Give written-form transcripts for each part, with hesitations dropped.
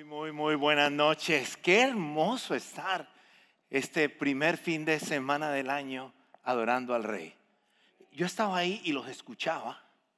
Muy buenas noches. Qué hermoso estar este primer fin de semana del año adorando al Rey. Yo estaba ahí y los escuchaba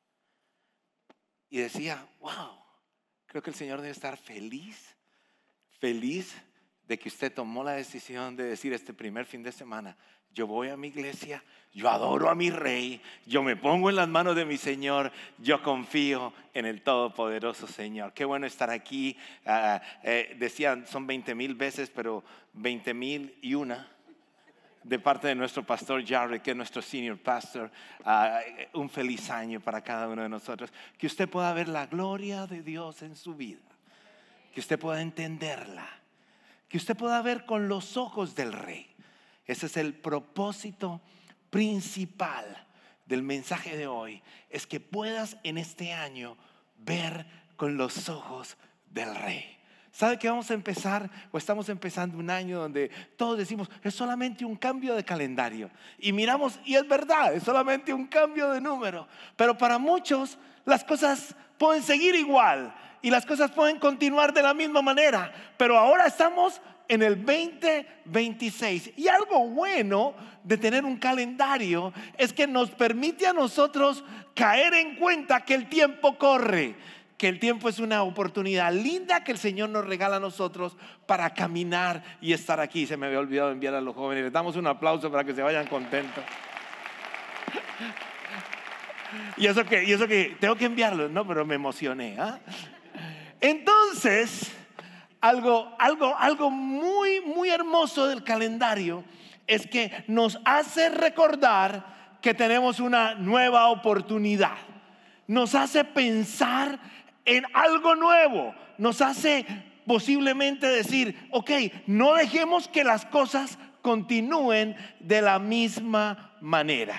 y decía, wow, creo que el Señor debe estar feliz de que usted tomó la decisión de decir este primer fin de semana, yo voy a mi iglesia, yo adoro a mi Rey, yo me pongo en las manos de mi Señor, yo confío en el Todopoderoso Señor. Qué bueno estar aquí. Decían son 20,000 veces, pero 20,001 de parte de nuestro pastor Jared, que es nuestro senior pastor. Un feliz año para cada uno de nosotros. Que usted pueda ver la gloria de Dios en su vida, que usted pueda entenderla, que usted pueda ver con los ojos del Rey. Ese es el propósito principal del mensaje de hoy, es que puedas en este año ver con los ojos del Rey. ¿Sabe que vamos a empezar o estamos empezando un año donde todos decimos es solamente un cambio de calendario? Y miramos y es verdad, es solamente un cambio de número. Pero para muchos las cosas pueden seguir igual y las cosas pueden continuar de la misma manera. Pero ahora estamos en el 2026 y algo bueno de tener un calendario es que nos permite a nosotros caer en cuenta que el tiempo corre, que el tiempo es una oportunidad linda que el Señor nos regala a nosotros para caminar y estar aquí. Se me había olvidado enviar a los jóvenes, les damos un aplauso para que se vayan contentos. Y eso que tengo que enviarlos, no, pero me emocioné, ¿eh? Entonces algo muy hermoso del calendario es que nos hace recordar que tenemos una nueva oportunidad. Nos hace pensar en algo nuevo. Nos hace posiblemente decir, ok, no dejemos que las cosas continúen de la misma manera.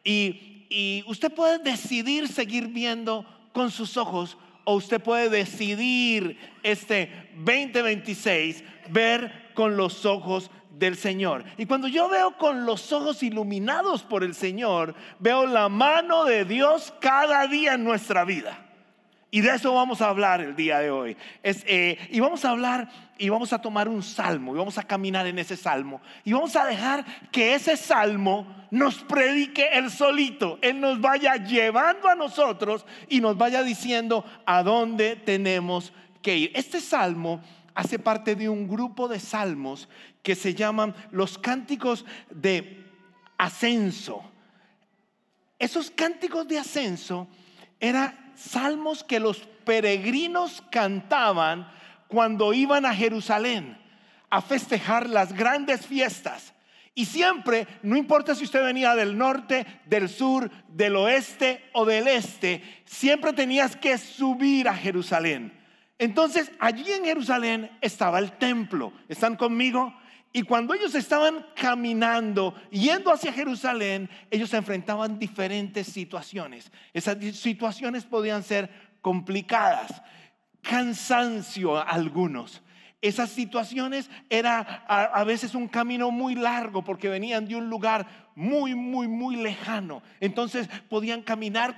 Y usted puede decidir seguir viendo con sus ojos, o usted puede decidir este 2026 ver con los ojos del Señor. Y cuando yo veo con los ojos iluminados por el Señor, veo la mano de Dios cada día en nuestra vida. Y de eso vamos a hablar el día de hoy. Y vamos a hablar y vamos a tomar un salmo y vamos a caminar en ese salmo. Y vamos a dejar que ese salmo nos predique él solito. Él nos vaya llevando a nosotros y nos vaya diciendo a dónde tenemos que ir. Este salmo hace parte de un grupo de salmos que se llaman los cánticos de ascenso. Esos cánticos de ascenso eran salmos que los peregrinos cantaban cuando iban a Jerusalén a festejar las grandes fiestas. Y siempre, no importa si usted venía del norte, del sur, del oeste o del este, siempre tenías que subir a Jerusalén. Entonces allí en Jerusalén estaba el templo. ¿Están conmigo? Y cuando ellos estaban caminando, yendo hacia Jerusalén, ellos se enfrentaban diferentes situaciones. Esas situaciones podían ser complicadas, cansancio a algunos. Esas situaciones era a veces un camino muy largo porque venían de un lugar muy lejano. Entonces podían caminar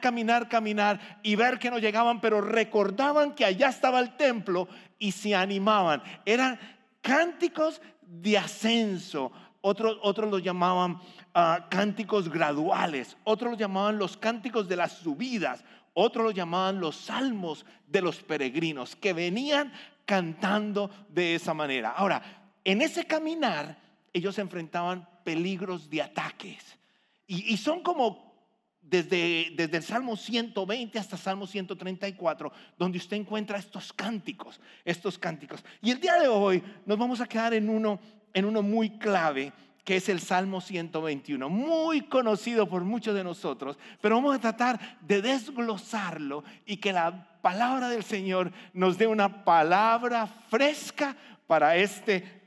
y ver que no llegaban, pero recordaban que allá estaba el templo y se animaban. Eran cánticos de ascenso. Otros los llamaban cánticos graduales. Otros los llamaban los cánticos de las subidas. Otros los llamaban los salmos de los peregrinos que venían cantando de esa manera. Ahora, en ese caminar ellos enfrentaban peligros de ataques y son como desde el Salmo 120 hasta Salmo 134 donde usted encuentra estos cánticos. Y el día de hoy nos vamos a quedar en uno muy clave, que es el Salmo 121, muy conocido por muchos de nosotros, pero vamos a tratar de desglosarlo y que la palabra del Señor nos dé una palabra fresca para este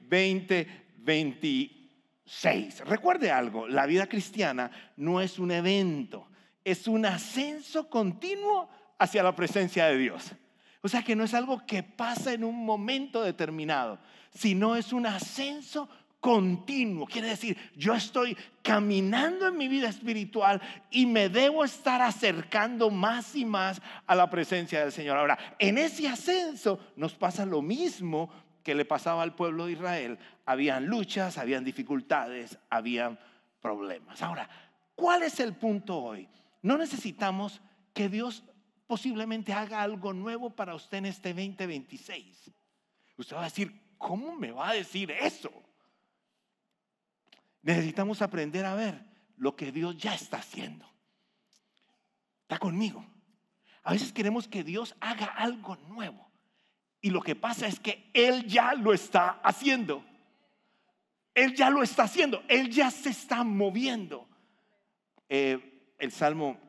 2026. Recuerde algo, la vida cristiana no es un evento, es un ascenso continuo hacia la presencia de Dios. O sea que no es algo que pasa en un momento determinado, sino es un ascenso continuo. Quiere decir, yo estoy caminando en mi vida espiritual y me debo estar acercando más y más a la presencia del Señor. Ahora, en ese ascenso nos pasa lo mismo que le pasaba al pueblo de Israel. Habían luchas, habían dificultades, habían problemas. Ahora, ¿cuál es el punto hoy? No necesitamos que Dios posiblemente haga algo nuevo para usted en este 2026. Usted va a decir, ¿cómo me va a decir eso? Necesitamos aprender a ver lo que Dios ya está haciendo. ¿Está conmigo? A veces queremos que Dios haga algo nuevo y lo que pasa es que Él ya lo está haciendo. Él ya lo está haciendo. Él ya se está moviendo. El Salmo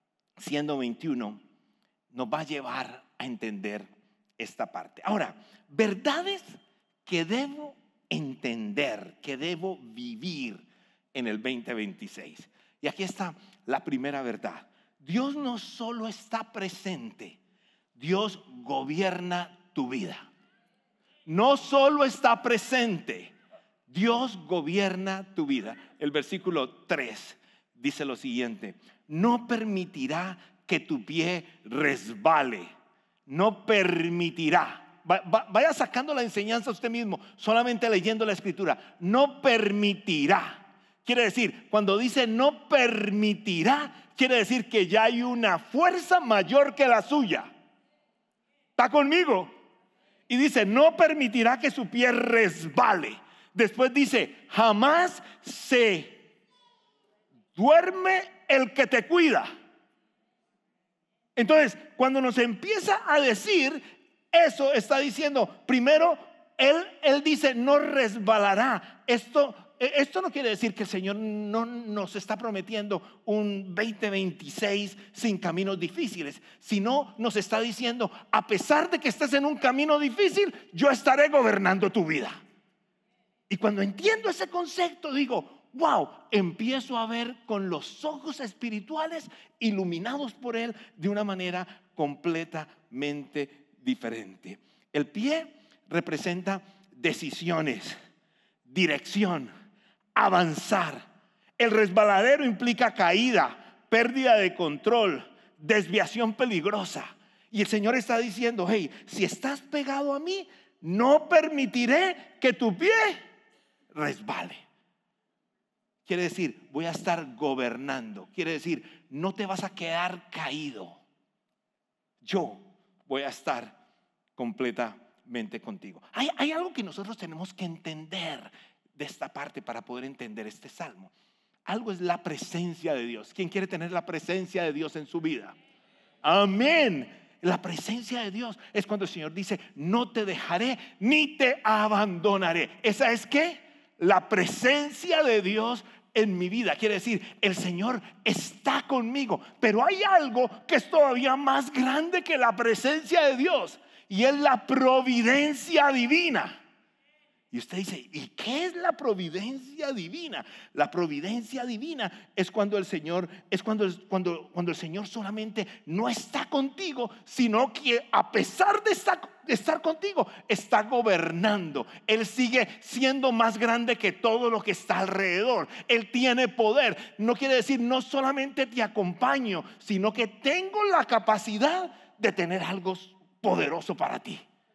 121 nos va a llevar a entender esta parte. Ahora, verdades que debo entender, que debo vivir en el 2026. Y aquí está la primera verdad. Dios no solo está presente, Dios gobierna tu vida. No solo está presente, Dios gobierna tu vida. El versículo 3 dice lo siguiente: no permitirá que tu pie resbale. No permitirá. Vaya sacando la enseñanza usted mismo, solamente leyendo la escritura. No permitirá. Quiere decir, cuando dice no permitirá, quiere decir que ya hay una fuerza mayor que la suya. ¿Está conmigo? Y dice, no permitirá que su pie resbale. Después dice, jamás se duerme el que te cuida. Entonces, cuando nos empieza a decir eso, está diciendo, primero, Él dice, no resbalará. Esto no quiere decir que el Señor no nos está prometiendo un 2026 sin caminos difíciles, sino nos está diciendo, a pesar de que estés en un camino difícil, yo estaré gobernando tu vida. Y cuando entiendo ese concepto, digo, wow, empiezo a ver con los ojos espirituales iluminados por Él de una manera completamente diferente. El pie representa decisiones, dirección, avanzar. El resbaladero implica caída, pérdida de control, desviación peligrosa. Y el Señor está diciendo, hey, si estás pegado a mí, no permitiré que tu pie resbale. Quiere decir, voy a estar gobernando. Quiere decir, no te vas a quedar caído. Yo voy a estar completamente contigo. Hay algo que nosotros tenemos que entender de esta parte para poder entender este salmo. Algo es la presencia de Dios. ¿Quién quiere tener la presencia de Dios en su vida? Amén. La presencia de Dios es cuando el Señor dice, no te dejaré ni te abandonaré. ¿Esa es qué? La presencia de Dios en mi vida. Quiere decir, el Señor está conmigo. Pero hay algo que es todavía más grande que la presencia de Dios, y es la providencia divina. Y usted dice, ¿y qué es la providencia divina? La providencia divina es cuando el Señor, cuando el Señor solamente no está contigo, sino que a pesar de estar contigo, está gobernando. Él sigue siendo más grande que todo lo que está alrededor. Él tiene poder. No quiere decir, no solamente te acompaño, sino que tengo la capacidad de tener algo poderoso para ti.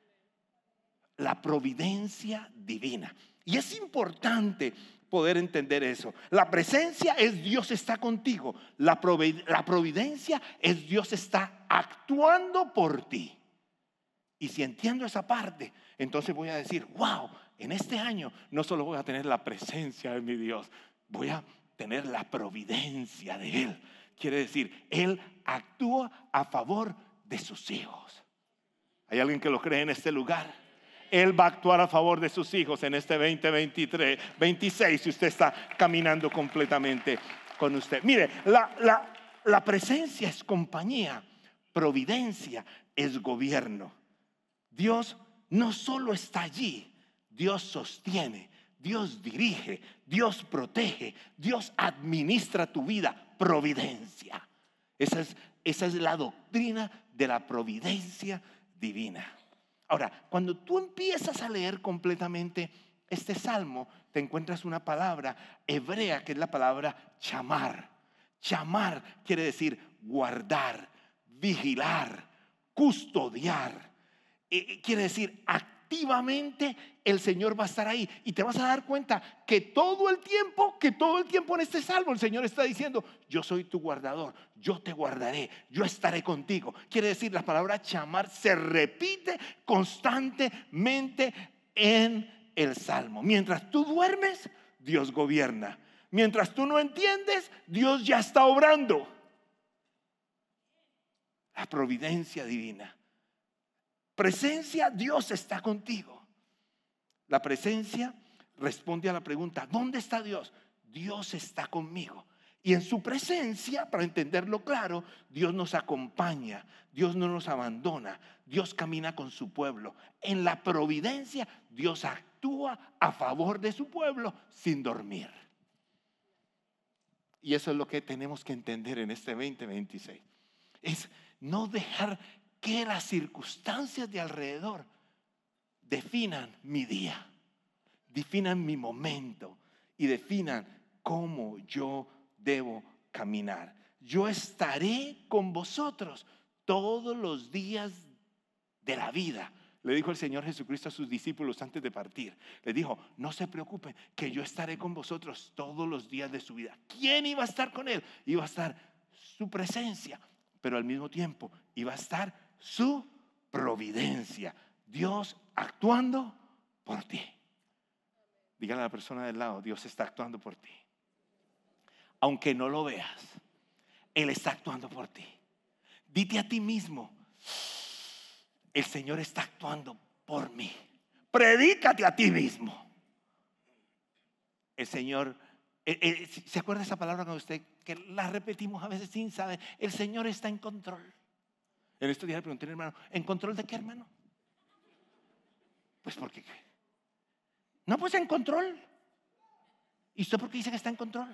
La providencia divina. Y es importante poder entender eso. La presencia es Dios está contigo. La providencia es Dios está actuando por ti. Y si entiendo esa parte, entonces voy a decir, wow, en este año no solo voy a tener la presencia de mi Dios, voy a tener la providencia de Él. Quiere decir, Él actúa a favor de sus hijos. ¿Hay alguien que lo cree en este lugar? Él va a actuar a favor de sus hijos en este 2023, 26, si usted está caminando completamente con usted. Mire, la presencia es compañía, providencia es gobierno. Dios no solo está allí, Dios sostiene, Dios dirige, Dios protege, Dios administra tu vida, providencia. Esa es la doctrina de la providencia divina. Ahora, cuando tú empiezas a leer completamente este salmo te encuentras una palabra hebrea que es la palabra chamar. Chamar quiere decir guardar, vigilar, custodiar. Quiere decir activamente el Señor va a estar ahí. Y te vas a dar cuenta que todo el tiempo en este salmo el Señor está diciendo: yo soy tu guardador, yo te guardaré, yo estaré contigo. Quiere decir, la palabra chamar se repite constantemente en el salmo. Mientras tú duermes, Dios gobierna. Mientras tú no entiendes, Dios ya está obrando. La providencia divina. Presencia, Dios está contigo. La presencia responde a la pregunta: ¿dónde está Dios? Dios está conmigo. Y en su presencia, para entenderlo claro, Dios nos acompaña, Dios no nos abandona, Dios camina con su pueblo. En la providencia, Dios actúa a favor de su pueblo sin dormir. Y eso es lo que tenemos que entender en este 2026. Es no dejar que las circunstancias de alrededor definan mi día, definan mi momento y definan cómo yo debo caminar. Yo estaré con vosotros todos los días de la vida. Le dijo el Señor Jesucristo a sus discípulos antes de partir. Les dijo: no se preocupen, que yo estaré con vosotros todos los días de su vida. ¿Quién iba a estar con él? Iba a estar su presencia, pero al mismo tiempo iba a estar su providencia. Dios actuando por ti. Dígale a la persona del lado: Dios está actuando por ti. Aunque no lo veas, Él está actuando por ti. Dite a ti mismo: el Señor está actuando por mí. Predícate a ti mismo. El Señor, ¿se acuerda esa palabra con usted que la repetimos a veces sin saber? El Señor está en control. En estos días le pregunté a un hermano: ¿en control de qué, hermano? Pues porque no, pues en control. ¿Y usted por qué dice que está en control?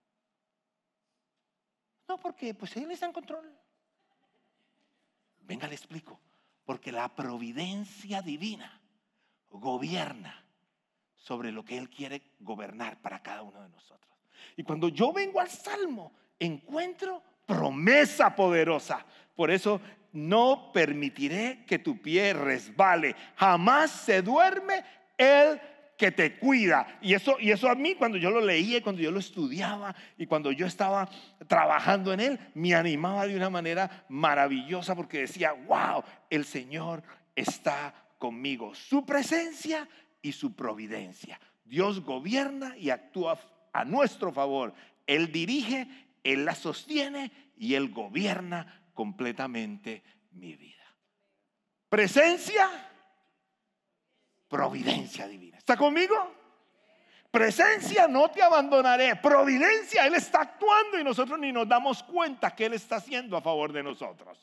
No, porque pues Él está en control. Venga, le explico. Porque la providencia divina gobierna sobre lo que Él quiere gobernar para cada uno de nosotros. Y cuando yo vengo al Salmo, encuentro promesa poderosa. Por eso: no permitiré que tu pie resbale. Jamás se duerme el que te cuida. Y eso a mí, cuando yo lo leía, cuando yo lo estudiaba y cuando yo estaba trabajando en él, me animaba de una manera maravillosa, porque decía: wow, el Señor está conmigo. Su presencia y su providencia. Dios gobierna y actúa a nuestro favor. Él dirige, Él la sostiene y Él gobierna completamente mi vida. Presencia, providencia divina. ¿Está conmigo? Presencia, no te abandonaré. Providencia, Él está actuando y nosotros ni nos damos cuenta que Él está haciendo a favor de nosotros.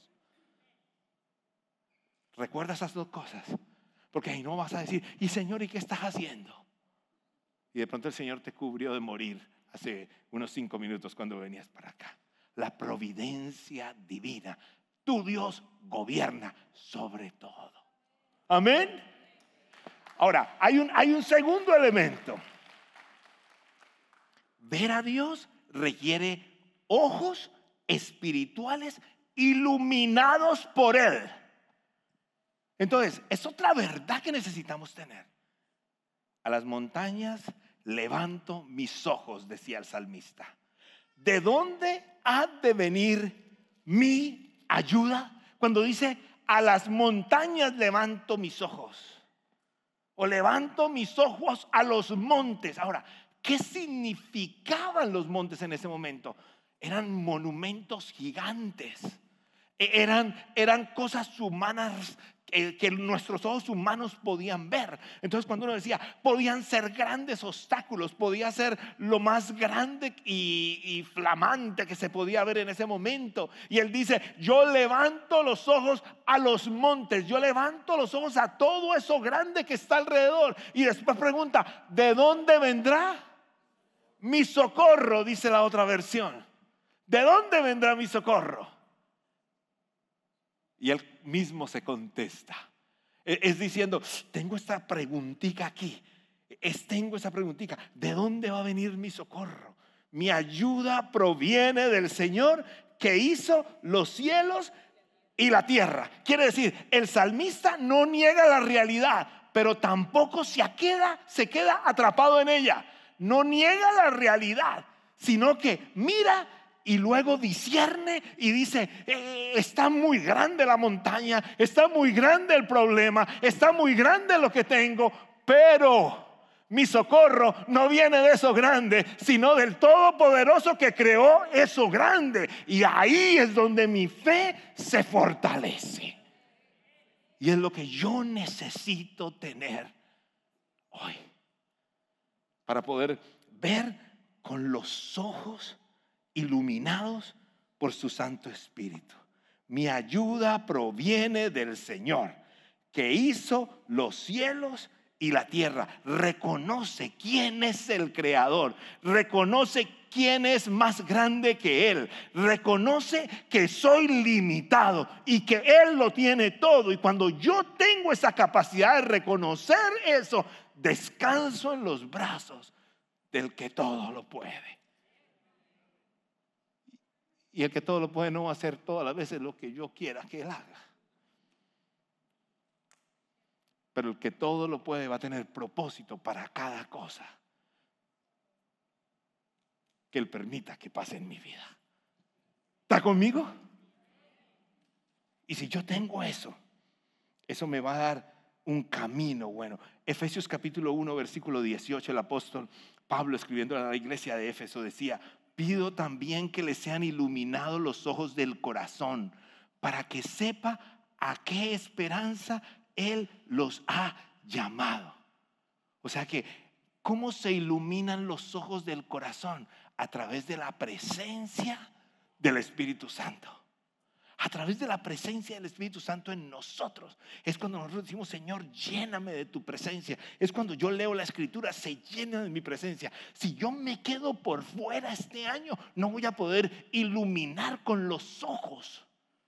Recuerda esas dos cosas, porque ahí no vas a decir: y Señor, ¿y qué estás haciendo? Y de pronto el Señor te cubrió de morir hace unos 5 minutos cuando venías para acá. La providencia divina. Tu Dios gobierna sobre todo. Amén. Ahora, hay un segundo elemento. Ver a Dios requiere ojos espirituales iluminados por Él. Entonces, es otra verdad que necesitamos tener. A las montañas levanto mis ojos, decía el salmista. ¿De dónde ha de venir mi ayuda? Cuando dice: a las montañas levanto mis ojos, o levanto mis ojos a los montes. Ahora, ¿qué significaban los montes en ese momento? Eran monumentos gigantes. Eran cosas humanas que nuestros ojos humanos podían ver. Entonces, cuando uno decía, podían ser grandes obstáculos, podía ser lo más grande y flamante que se podía ver en ese momento. Y él dice: yo levanto los ojos a los montes, yo levanto los ojos a todo eso grande que está alrededor. Y después pregunta: ¿de dónde vendrá mi socorro? Dice la otra versión. ¿De dónde vendrá mi socorro? Y él mismo se contesta. Es diciendo: tengo esta preguntita aquí. tengo esa preguntita: ¿de dónde va a venir mi socorro? Mi ayuda proviene del Señor que hizo los cielos y la tierra. Quiere decir, el salmista no niega la realidad, pero tampoco se queda atrapado en ella. No niega la realidad, sino que mira y luego discierne y dice: está muy grande la montaña, está muy grande el problema, está muy grande lo que tengo, pero mi socorro no viene de eso grande, sino del Todopoderoso que creó eso grande. Y ahí es donde mi fe se fortalece. Y es lo que yo necesito tener hoy para poder ver con los ojos iluminados por su Santo Espíritu. Mi ayuda proviene del Señor que hizo los cielos y la tierra. Reconoce quién es el creador, reconoce quién es más grande que él, reconoce que soy limitado y que él lo tiene todo. Y cuando yo tengo esa capacidad de reconocer eso, descanso en los brazos del que todo lo puede. Y el que todo lo puede no va a hacer todas las veces lo que yo quiera que él haga, pero el que todo lo puede va a tener propósito para cada cosa que él permita que pase en mi vida. ¿Está conmigo? Y si yo tengo eso me va a dar un camino bueno. Efesios capítulo 1 versículo 18, el apóstol Pablo, escribiendo a la iglesia de Éfeso, decía: pido también que les sean iluminados los ojos del corazón, para que sepa a qué esperanza Él los ha llamado. O sea que, ¿cómo se iluminan los ojos del corazón? A través de la presencia del Espíritu Santo. A través de la presencia del Espíritu Santo en nosotros. Es cuando nosotros decimos: Señor, lléname de tu presencia. Es cuando yo leo la Escritura, se llena de mi presencia. Si yo me quedo por fuera este año, no voy a poder iluminar con los ojos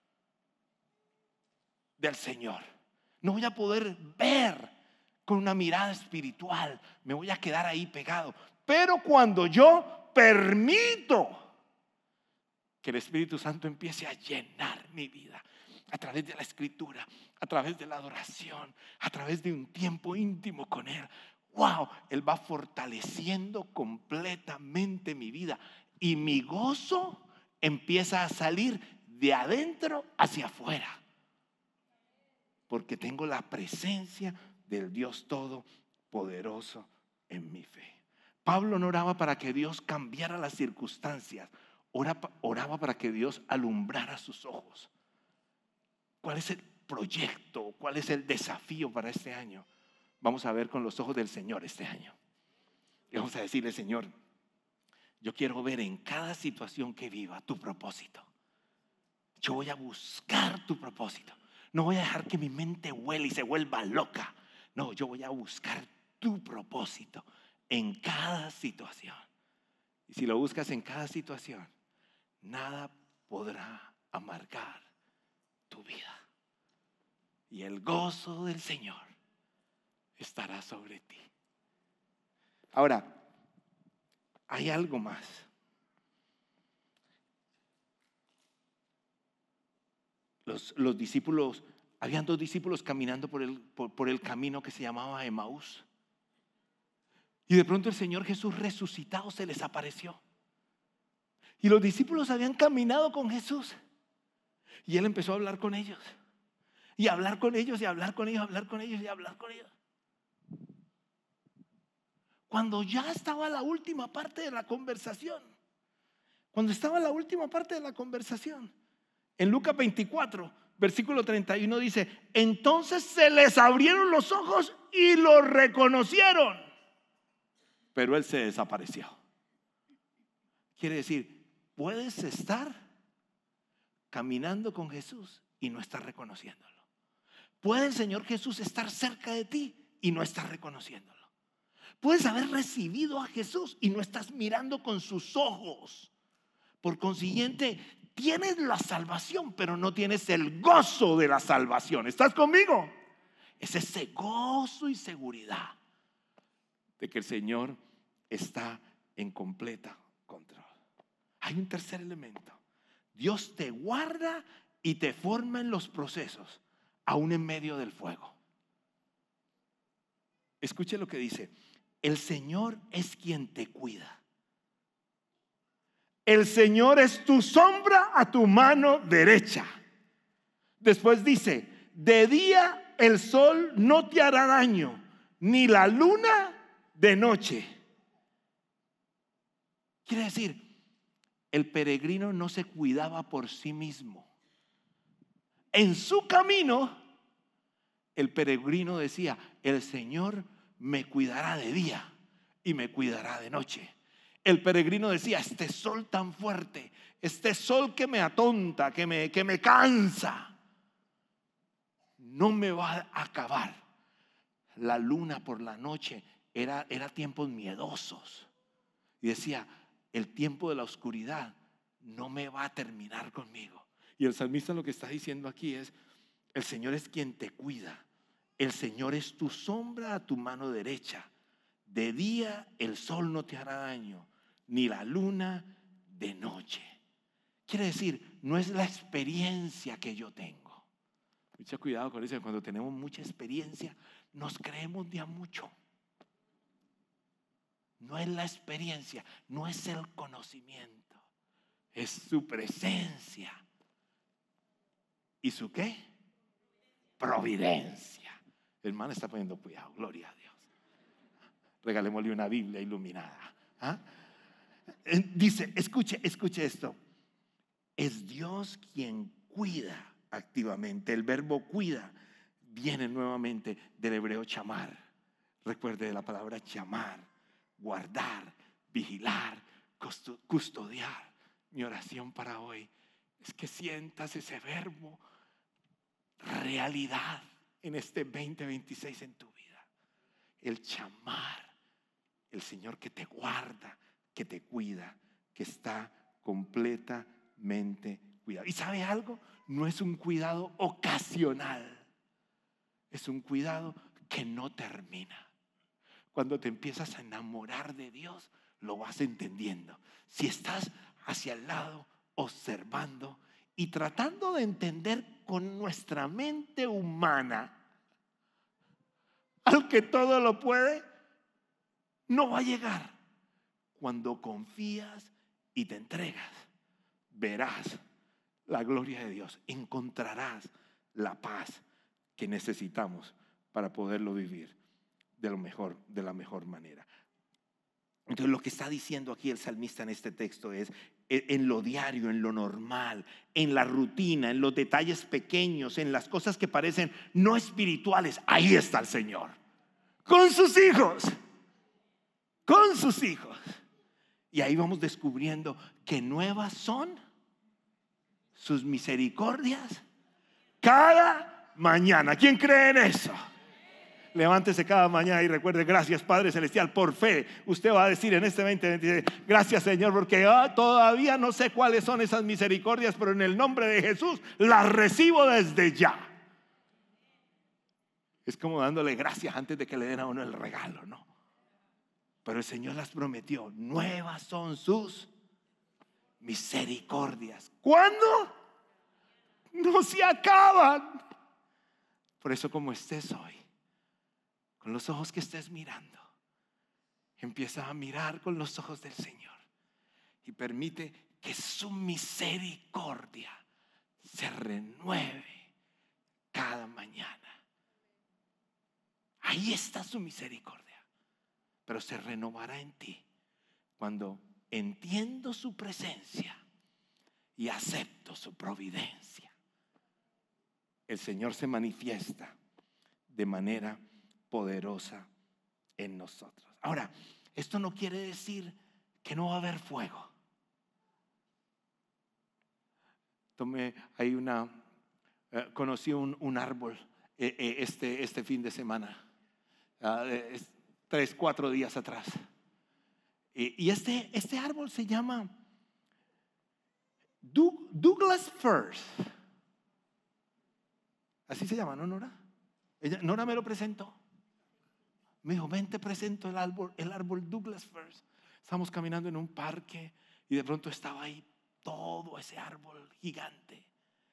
del Señor. No voy a poder ver con una mirada espiritual. Me voy a quedar ahí pegado. Pero cuando yo permito que el Espíritu Santo empiece a llenar mi vida a través de la Escritura, a través de la adoración, a través de un tiempo íntimo con Él, wow, Él va fortaleciendo completamente mi vida. Y mi gozo empieza a salir de adentro hacia afuera, porque tengo la presencia del Dios Todopoderoso en mi fe. Pablo no oraba para que Dios cambiara las circunstancias, oraba para que Dios alumbrara sus ojos. ¿Cuál es el proyecto? ¿Cuál es el desafío para este año? Vamos a ver con los ojos del Señor este año. Y vamos a decirle: Señor, yo quiero ver en cada situación que viva tu propósito. Yo voy a buscar tu propósito. No voy a dejar que mi mente huele y se vuelva loca. No, yo voy a buscar tu propósito en cada situación. Y si lo buscas en cada situación, nada podrá amargar tu vida. Y el gozo del Señor estará sobre ti. Ahora, hay algo más. Los discípulos, habían 2 discípulos caminando por el camino que se llamaba Emaús. Y de pronto el Señor Jesús resucitado se les apareció. Y los discípulos habían caminado con Jesús. Y Él empezó a hablar con ellos. Y a hablar con ellos, y a hablar con ellos, a hablar con ellos, y a hablar con ellos. Cuando ya estaba la última parte de la conversación. En Lucas 24, versículo 31 dice: entonces se les abrieron los ojos y lo reconocieron, pero Él se desapareció. Quiere decir, puedes estar caminando con Jesús y no estar reconociéndolo. Puede el Señor Jesús estar cerca de ti y no estar reconociéndolo. Puedes haber recibido a Jesús y no estás mirando con sus ojos. Por consiguiente, tienes la salvación, pero no tienes el gozo de la salvación. ¿Estás conmigo? Es ese gozo y seguridad de que el Señor está en completa control. Hay un tercer elemento. Dios te guarda y te forma en los procesos, aún en medio del fuego. Escuche lo que dice: el Señor es quien te cuida. El Señor es tu sombra a tu mano derecha. Después dice: de día el sol no te hará daño, ni la luna de noche. Quiere decir, el peregrino no se cuidaba por sí mismo. En su camino, el peregrino decía: el Señor me cuidará de día y me cuidará de noche. El peregrino decía: este sol tan fuerte, este sol que me atonta, que me cansa, no me va a acabar. La luna por la noche era tiempos miedosos. Y decía: el tiempo de la oscuridad no me va a terminar conmigo. Y el salmista lo que está diciendo aquí es: el Señor es quien te cuida. El Señor es tu sombra a tu mano derecha. De día el sol no te hará daño, ni la luna de noche. Quiere decir, no es la experiencia que yo tengo. Mucho cuidado con eso. Cuando tenemos mucha experiencia, nos creemos de a mucho. No es la experiencia, no es el conocimiento, es su presencia. ¿Y su qué? Providencia. El hermano está poniendo cuidado, gloria a Dios. Regalémosle una Biblia iluminada. ¿Ah? Dice, escuche esto: es Dios quien cuida activamente. El verbo cuida viene nuevamente del hebreo chamar. Recuerde la palabra chamar: guardar, vigilar, custodiar. Mi oración para hoy es que sientas ese verbo realidad en este 2026 en tu vida. El chamar, el Señor que te guarda, que te cuida, que está completamente cuidado. ¿Y sabe algo? No es un cuidado ocasional, es un cuidado que no termina. Cuando te empiezas a enamorar de Dios, lo vas entendiendo. Si estás hacia el lado, observando y tratando de entender con nuestra mente humana al que todo lo puede, no va a llegar. Cuando confías y te entregas, verás la gloria de Dios. Encontrarás la paz que necesitamos para poderlo vivir de la mejor manera. Entonces, lo que está diciendo aquí el salmista en este texto es: en lo diario, en lo normal, en la rutina, en los detalles pequeños, en las cosas que parecen no espirituales, ahí está el Señor con sus hijos, con sus hijos. Y ahí vamos descubriendo que nuevas son sus misericordias cada mañana. ¿Quién cree en eso? Levántese cada mañana y recuerde: gracias Padre Celestial. Por fe usted va a decir en este 2026: gracias Señor, porque todavía no sé cuáles son esas misericordias, pero en el nombre de Jesús las recibo desde ya. Es como dándole gracias antes de que le den a uno el regalo, ¿no? Pero el Señor las prometió: nuevas son sus misericordias. ¿Cuándo? No se acaban. Por eso, como estés hoy, con los ojos que estés mirando, empieza a mirar con los ojos del Señor y permite que su misericordia se renueve cada mañana. Ahí está su misericordia, pero se renovará en ti cuando entiendo su presencia y acepto su providencia. El Señor se manifiesta de manera poderosa en nosotros. Ahora, esto no quiere decir que no va a haber fuego. Conocí un árbol este fin de semana, 3-4 días atrás. Y este árbol se llama Douglas Firs. Así se llama, ¿no, Nora? Nora me lo presentó. Me dijo, ven, te presento el árbol Douglas Firs. Estamos caminando en un parque y de pronto estaba ahí todo ese árbol gigante.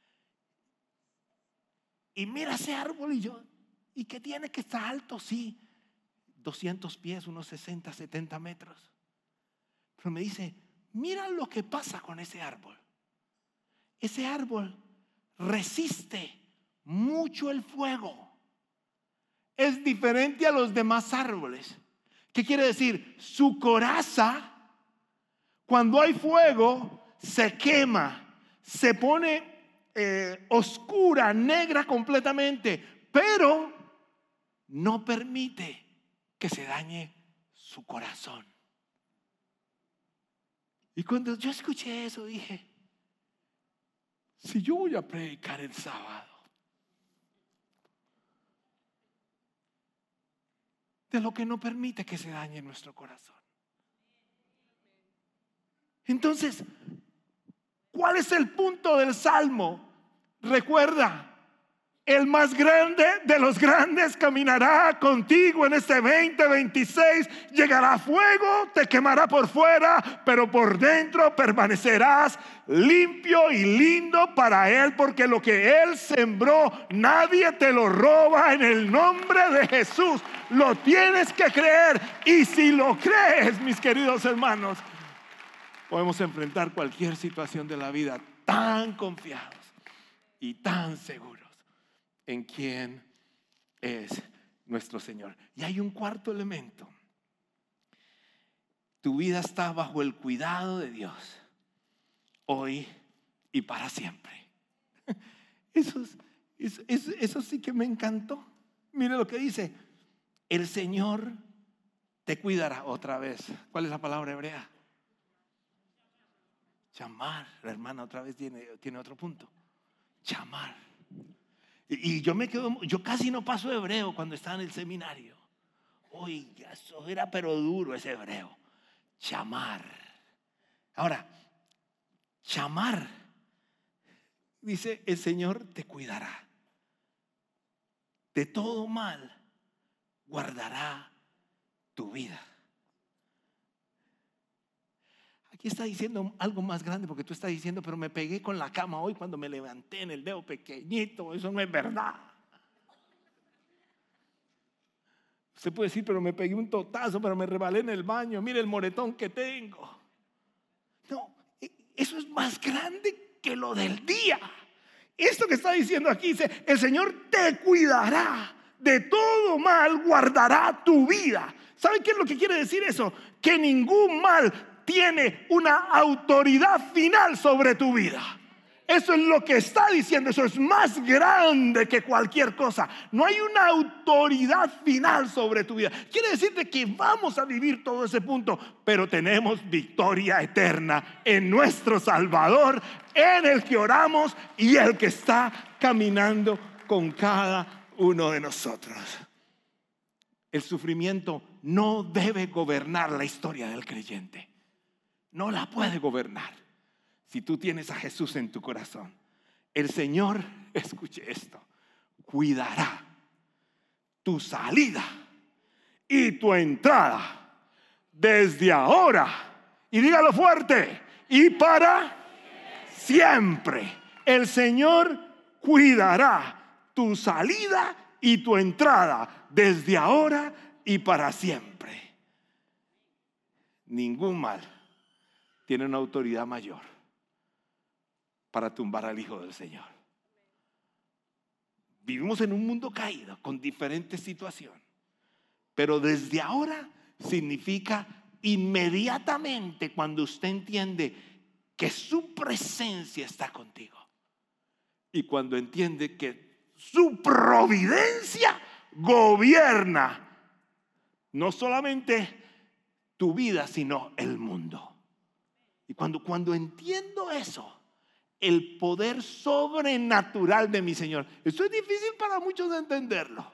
Y mira ese árbol y yo, ¿y qué tiene que estar alto? Sí, 200 pies, unos 60, 70 metros. Pero me dice, mira lo que pasa con ese árbol. Ese árbol resiste mucho el fuego. Es diferente a los demás árboles. ¿Qué quiere decir? Su coraza, cuando hay fuego, se quema, se pone oscura, negra completamente, pero no permite que se dañe su corazón. Y cuando yo escuché eso dije, si yo voy a predicar el sábado de lo que no permite que se dañe nuestro corazón, entonces, ¿cuál es el punto del salmo? Recuerda, el más grande de los grandes caminará contigo en este 2026. Llegará fuego, te quemará por fuera, pero por dentro permanecerás limpio y lindo para Él, porque lo que Él sembró, nadie te lo roba. En el nombre de Jesús, lo tienes que creer. Y si lo crees, mis queridos hermanos, podemos enfrentar cualquier situación de la vida tan confiados y tan seguros en quién es nuestro Señor. Y hay un cuarto elemento. Tu vida está bajo el cuidado de Dios, hoy y para siempre. Eso sí que me encantó. Mire lo que dice: el Señor te cuidará. Otra vez, ¿cuál es la palabra hebrea? Chamar. La hermana otra vez tiene otro punto. Chamar. Y yo casi no paso hebreo cuando estaba en el seminario. Oiga, eso era pero duro ese hebreo. Chamar. Ahora, chamar, dice, el Señor te cuidará. De todo mal guardará tu vida. Aquí está diciendo algo más grande, porque tú estás diciendo, pero me pegué con la cama hoy cuando me levanté en el dedo pequeñito. Eso no es verdad. Usted puede decir, pero me pegué un totazo, pero me rebalé en el baño. Mire el moretón que tengo. No, eso es más grande que lo del día. Esto que está diciendo aquí dice, el Señor te cuidará, de todo mal guardará tu vida. ¿Saben qué es lo que quiere decir eso? Que ningún mal tiene una autoridad final sobre tu vida. Eso es lo que está diciendo. Eso es más grande que cualquier cosa. No hay una autoridad final sobre tu vida. Quiere decirte que vamos a vivir todo ese punto, pero tenemos victoria eterna en nuestro Salvador, en el que oramos y el que está caminando con cada uno de nosotros. El sufrimiento no debe gobernar la historia del creyente. No la puede gobernar. Si tú tienes a Jesús en tu corazón, el Señor, escuche esto, cuidará tu salida y tu entrada desde ahora, y dígalo fuerte, y para siempre. El Señor cuidará tu salida y tu entrada desde ahora y para siempre. Ningún mal tiene una autoridad mayor para tumbar al Hijo del Señor. Vivimos en un mundo caído con diferentes situaciones, pero desde ahora significa inmediatamente cuando usted entiende que su presencia está contigo y cuando entiende que su providencia gobierna no solamente tu vida, sino el mundo. Y cuando entiendo eso, el poder sobrenatural de mi Señor, eso es difícil para muchos de entenderlo,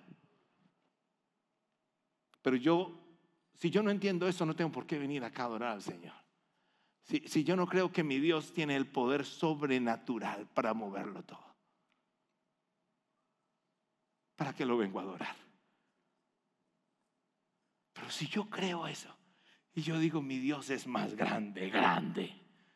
pero si yo no entiendo eso, no tengo por qué venir acá a adorar al Señor. Si yo no creo que mi Dios tiene el poder sobrenatural para moverlo todo, ¿para qué lo vengo a adorar? Pero si yo creo eso y yo digo mi Dios es más grande, grande.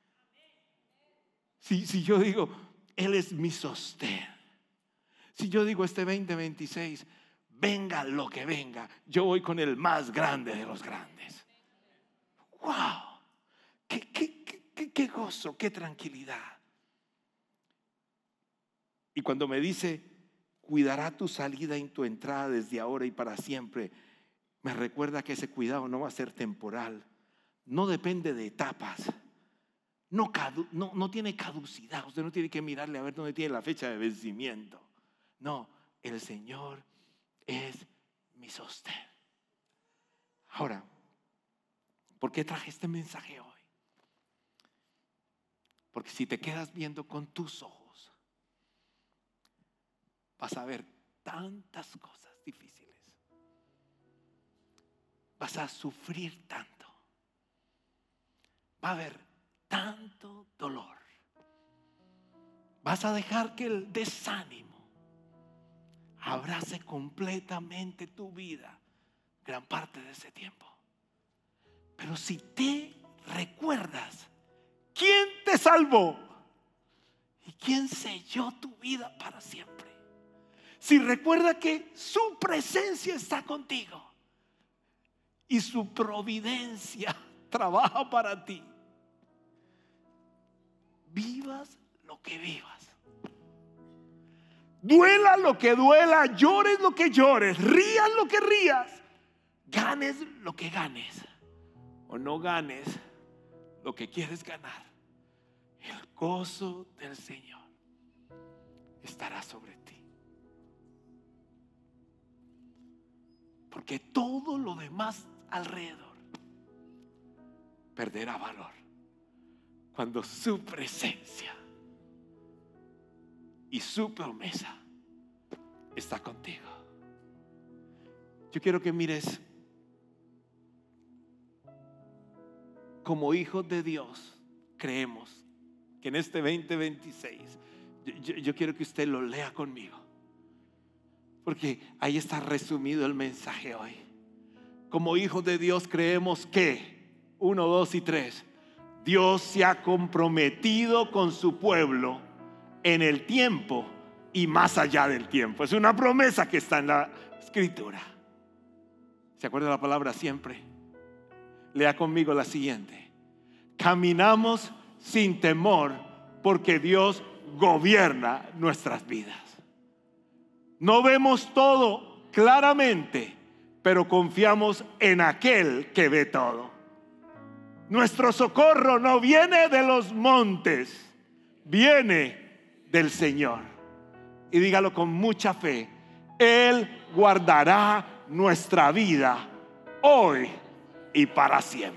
Si yo digo Él es mi sostén. Si yo digo este 2026, venga lo que venga, yo voy con el más grande de los grandes. ¡Wow! ¡Qué gozo, qué tranquilidad! Y cuando me dice, cuidará tu salida y tu entrada desde ahora y para siempre, me recuerda que ese cuidado no va a ser temporal, no depende de etapas, no tiene caducidad. Usted no tiene que mirarle a ver dónde tiene la fecha de vencimiento. No, el Señor es mi sostén. Ahora, ¿por qué traje este mensaje hoy? Porque si te quedas viendo con tus ojos, vas a ver tantas cosas difíciles. Vas a sufrir tanto. Va a haber tanto dolor. Vas a dejar que el desánimo abrace completamente tu vida gran parte de ese tiempo. Pero si te recuerdas quién te salvó y quién selló tu vida para siempre, si recuerda que su presencia está contigo y su providencia trabaja para ti, vivas lo que vivas, duela lo que duela, llores lo que llores, rías lo que rías, ganes lo que ganes o no ganes lo que quieres ganar, el gozo del Señor estará sobre ti. Porque todo lo demás alrededor perderá valor cuando su presencia y su promesa está contigo. Yo quiero que mires como hijos de Dios. Creemos que en este 2026 yo quiero que usted lo lea conmigo, porque ahí está resumido el mensaje hoy. Como hijos de Dios creemos que 1, 2 y 3, Dios se ha comprometido con su pueblo en el tiempo y más allá del tiempo. Es una promesa que está en la Escritura. ¿Se acuerda la palabra siempre? Lea conmigo la siguiente. Caminamos sin temor porque Dios gobierna nuestras vidas. No vemos todo claramente, pero confiamos en aquel que ve todo. Nuestro socorro no viene de los montes, viene del Señor. Y dígalo con mucha fe: Él guardará nuestra vida hoy y para siempre.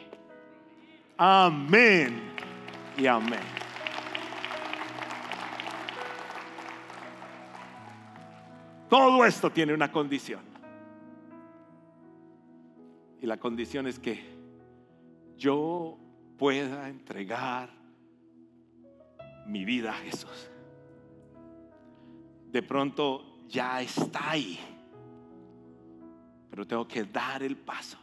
Amén y amén. Todo esto tiene una condición. Y la condición es que yo pueda entregar mi vida a Jesús. De pronto ya está ahí, pero tengo que dar el paso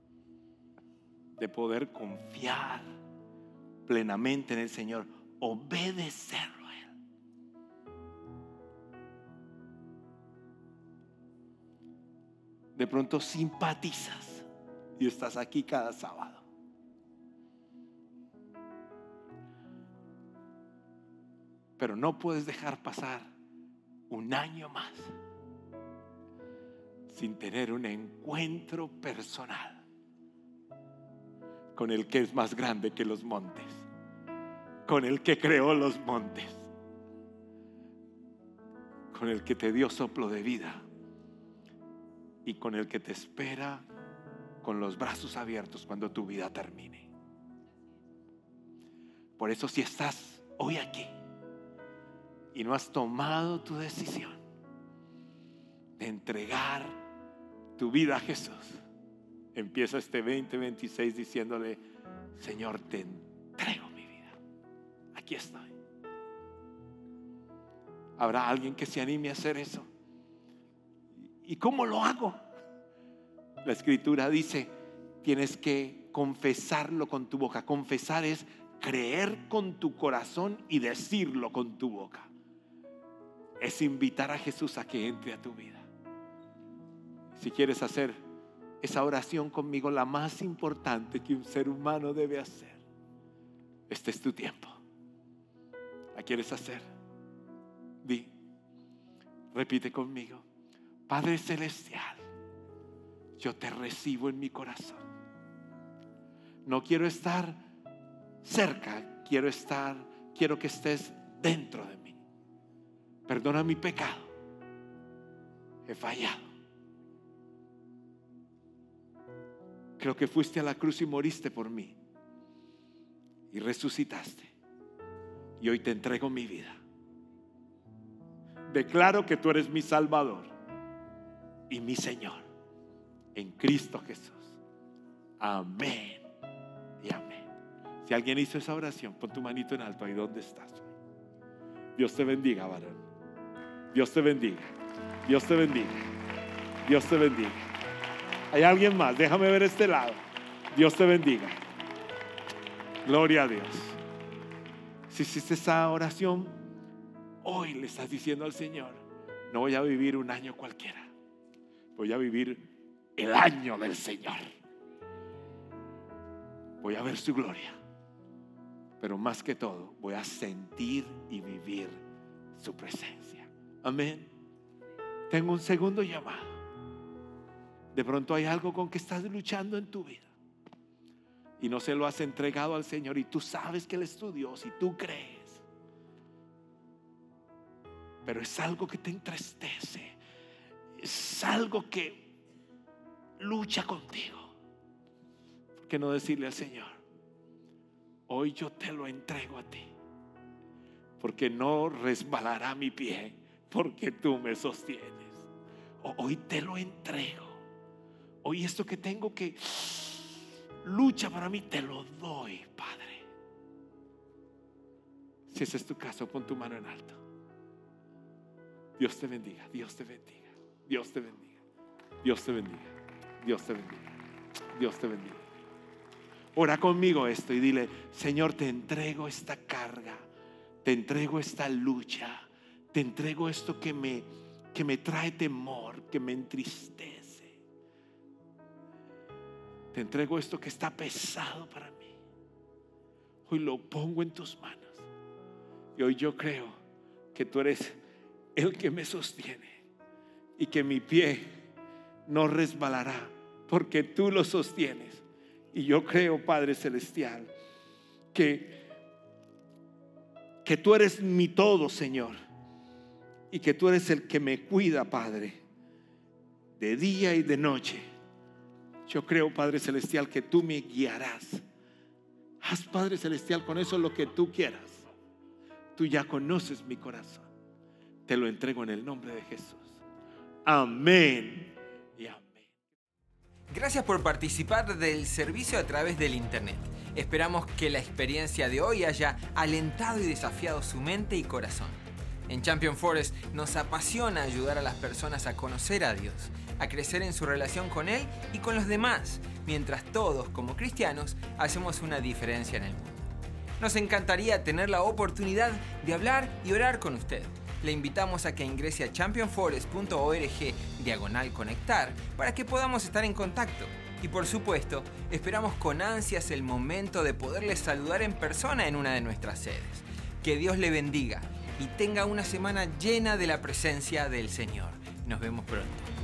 de poder confiar plenamente en el Señor, obedecerlo a Él. De pronto simpatizas y estás aquí cada sábado, pero no puedes dejar pasar un año más sin tener un encuentro personal con el que es más grande que los montes, con el que creó los montes, con el que te dio soplo de vida y con el que te espera con los brazos abiertos cuando tu vida termine. Por eso, si estás hoy aquí y no has tomado tu decisión de entregar tu vida a Jesús, empieza este 2026 diciéndole: Señor, te entrego mi vida, aquí estoy. ¿Habrá alguien que se anime a hacer eso? ¿Y cómo lo hago? La Escritura dice, tienes que confesarlo con tu boca. Confesar es creer con tu corazón y decirlo con tu boca. Es invitar a Jesús a que entre a tu vida. Si quieres hacer esa oración conmigo, la más importante que un ser humano debe hacer, este es tu tiempo. ¿La quieres hacer? Di, repite conmigo: Padre Celestial, yo te recibo en mi corazón. No quiero estar cerca, quiero que estés dentro de mí. Perdona mi pecado. He fallado. Creo que fuiste a la cruz y moriste por mí. Y resucitaste. Y hoy te entrego mi vida. Declaro que tú eres mi Salvador y mi Señor. En Cristo Jesús. Amén y amén. Si alguien hizo esa oración, pon tu manito en alto ahí donde estás. Dios te bendiga, varón. Dios te bendiga. Dios te bendiga. Dios te bendiga. Hay alguien más, déjame ver este lado. Dios te bendiga. Gloria a Dios. Si hiciste esa oración, hoy le estás diciendo al Señor: no voy a vivir un año cualquiera, voy a vivir el año del Señor. Voy a ver su gloria, pero más que todo voy a sentir y vivir su presencia. Amén. Tengo un segundo llamado. De pronto hay algo con que estás luchando en tu vida y no se lo has entregado al Señor, y tú sabes que Él es tu Dios y tú crees, pero es algo que te entristece, es algo que lucha contigo. ¿Por qué no decirle al Señor: hoy yo te lo entrego a ti, porque no resbalará mi pie, porque tú me sostienes? Hoy te lo entrego. Hoy esto que tengo que lucha para mí, te lo doy, Padre. Si ese es tu caso, pon tu mano en alto. Dios te bendiga, Dios te bendiga, Dios te bendiga, Dios te bendiga, Dios te bendiga, Dios te bendiga. Ora conmigo esto y dile: Señor, te entrego esta carga, te entrego esta lucha, te entrego esto que me trae temor, que me entristece. Te entrego esto que está pesado para mí. Hoy lo pongo en tus manos. Y hoy yo creo que tú eres el que me sostiene y que mi pie no resbalará, porque tú lo sostienes. Y yo creo, Padre Celestial, que tú eres mi todo, Señor, y que tú eres el que me cuida, Padre, de día y de noche. Yo creo, Padre Celestial, que tú me guiarás. Haz, Padre Celestial, con eso lo que tú quieras. Tú ya conoces mi corazón. Te lo entrego en el nombre de Jesús. Amén y amén. Gracias por participar del servicio a través del internet. Esperamos que la experiencia de hoy haya alentado y desafiado su mente y corazón. En Champion Forest nos apasiona ayudar a las personas a conocer a Dios, a crecer en su relación con Él y con los demás, mientras todos, como cristianos, hacemos una diferencia en el mundo. Nos encantaría tener la oportunidad de hablar y orar con usted. Le invitamos a que ingrese a championforest.org/conectar para que podamos estar en contacto. Y por supuesto, esperamos con ansias el momento de poderle saludar en persona en una de nuestras sedes. Que Dios le bendiga y tenga una semana llena de la presencia del Señor. Nos vemos pronto.